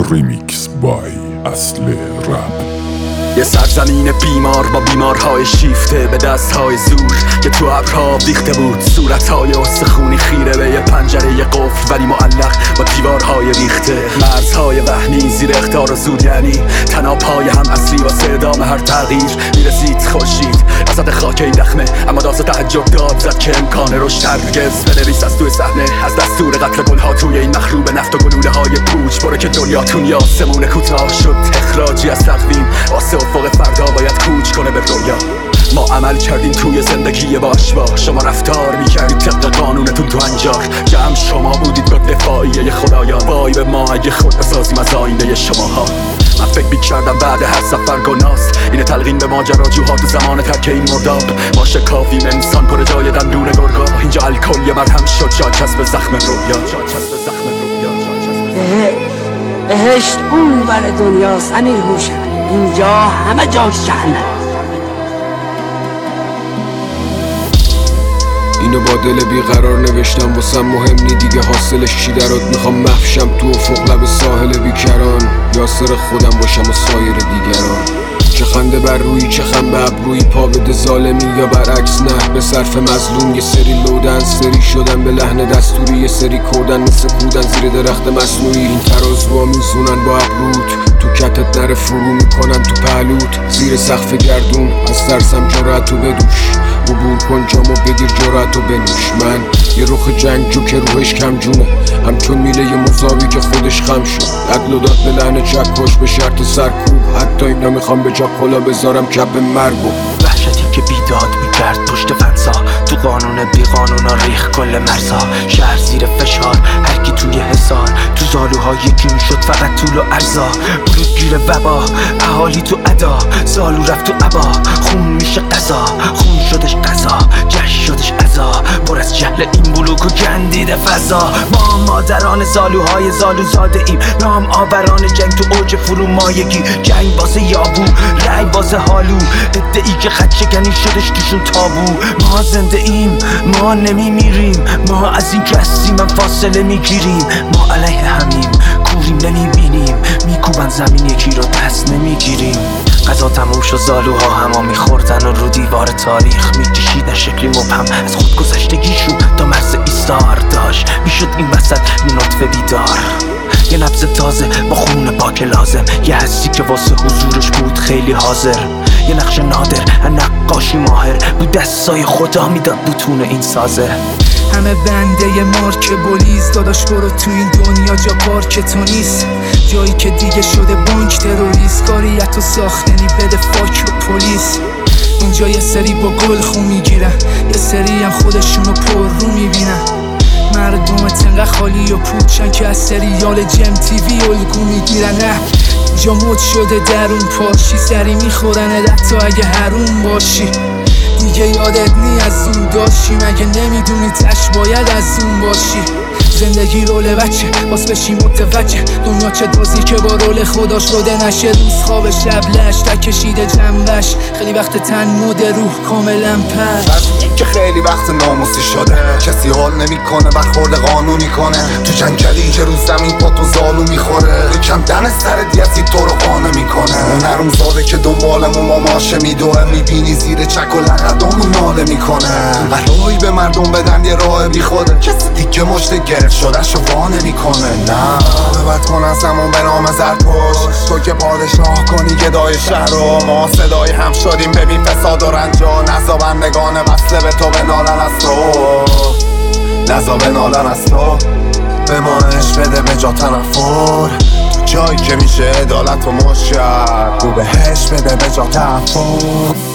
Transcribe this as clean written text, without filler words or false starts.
Remix by اصل رپ. یه سرزمین بیمار با بیمارهای شیفته به دستهای زور که تو ابرها ویخته بود، صورتهای استخونی خیره به یه پنجره قفل ولی معلق با دیوارهای ریخته، مرزهای وهمی زیر اخطار و زور، یعنی تنابهای هم اصلی واسه ادامه هر تغییر. میرسید خورشید وسط خاک این دخمه، اما داز تعجب داد زد که امکان رشد هرگز. بنویس از توی صحنه از دستور قتل گلها توی این مخروب نفت و گلوله های پوچ، برو که دنیاتون یا آسمون کوتاه شد. اخراجی از تقویم واسه افق فردا باید کوچ کنه به رویا. ما عمل کردیم توی زندگی باشوا، شما رفتار میکردید طبق قانونتون تو انجار. جمع شما بودید به دفاعیه خدایان، وای به ما اگه خود بسازیم از آینده شماها. من فکر میکردم بعد هر سفر گناست اینه تلقین به ماجراجوها تو زمان ترک این مرداب. ما شکافیم انسان پر جای دندون گرگا، اینجا الکل یه مرهم شد جا چسب زخم رویا. بهشت اون بر دنیاست امیر هوشم، اینجا همه جاش جهنم. اینو با دل بیقرار نوشتم واسم مهم نی دیگه حاصلش چی درات. میخوام محشم تو افق لب ساحل بیکران، یاسر خودم باشم و سایر دیگران. چه خنده بر روی چه خم به ابروی، پا بده ظالمی یا برعکس نه به صرف مظلوم. یه سری لودن سری شدن به لحن دستوری، یه سری کودن مثل کودن زیر درخت مصنوعی. این ترازوها میزونن با ابروت، تو کتت نره فرو میکنن تو پهلوت. زیر سقف گردون از ترسم جرأتو بدوش، عبور کن جامو بگیر جرأتو بنوش. من یه رخ جنگجو که روحش کم جونه، همچون میله یه مزاوی که خودش خم شد. عدل و داد به لحن چکش به شرط سرکوب، حتی اینا میخوام به جا کلا بذارم کپ مرگو. وحشتی که بیداد میکرد پشت فنسا، تو قانون بی قانونا ریخ کل مرزا. شهر زیر فشار هرکی توی حصار، تو زالوها یکی میشد فقط طول و ارزا. برود گیر وبا اهالی تو ادا، زالو رفت تو عبا خون میشه قضا. خون شدش قضا جشن شدش عزا، پر از جهل این بلوک و گندیده فضا. ما مادران زالوهای زالو زاده ایم، نام آوران جنگ تو اوج فرو مایگی. جنگ واسه یابو رای واسه حالو، ادعی که خد شکنی شدش توشون تابو. ما زنده ایم ما نمیمیریم، ما از این که هستیم من فاصله میگیریم. ما علیه همیم کوریم نمیبینیم، میکوبن زمین یکی رو دست نمیگیریم. قضا تموم شد زالوها هما میخوردن و رو دیوار تاریخ میکشیدن شکلی مبهم از خود گذشتگیشون تا مرز ایستار. داشت میشد این وسط یه نطفه بیدار، یه نبض تازه با خون پاک لازم. یه حسی که واسه حضورش بود خیلی حاضر، یه نقش نادر نقاشی ماهر بود، دستای خدا میداد بوتون این سازه. همه بنده مارک بولیز، داداش برو تو این دنیا جا پارک تو نیست. جایی که دیگه شده بانک تروریست، کاریتو ساختنی بده فاک و پلیس. اینجا یه سری با گل خون میگیرن، یه سری هم خودشونو پر رو میبینن. مردم تنگه خالی و پوچن که از سریال جم تیوی الگو میگیرن. اینجا مد شده درون پاشی، سری میخورن تا اگه حروم باشی. دیگه یادت نی از اون داشتی، مگه نمیدونی تش باید از اون باشی. زندگی رول بچه باز بشی متوجه، دنیا چه دازی که با رول خدا شده نشه. روز خواب شب لش تکشیده جنبش، خیلی وقت تن مود روح کاملا پش. که خیلی وقت ناموسی شده، کسی حال نمیکنه برخورد قانونی کنه. تو جنگلی که رو زمین پا تو زالو میخوره، یکم دن سر دیسی تو رو قانه میکنه. اون هرون زاده که دنبالمون با ماشه میدوه، میبینی زیر چک و لقدامون ناله میکنه. برای به مردم بدن یه راه بی خوده، کسی دیگه مشت گرفت شده شو وا نمیکنه. نه ببد کن از همون به نام زرتشت، تو که پادشاه کنی گدای شهر رو. ما صدای هم شدیم ببین فساد و رنجا، نزابندگان وصله به تو بنالن از تو، نزا بنالن از تو. به ما عشق بده به جا تنفر، جایی که میشه عدالت و مشکر. رو بهش بده به جا تنفر.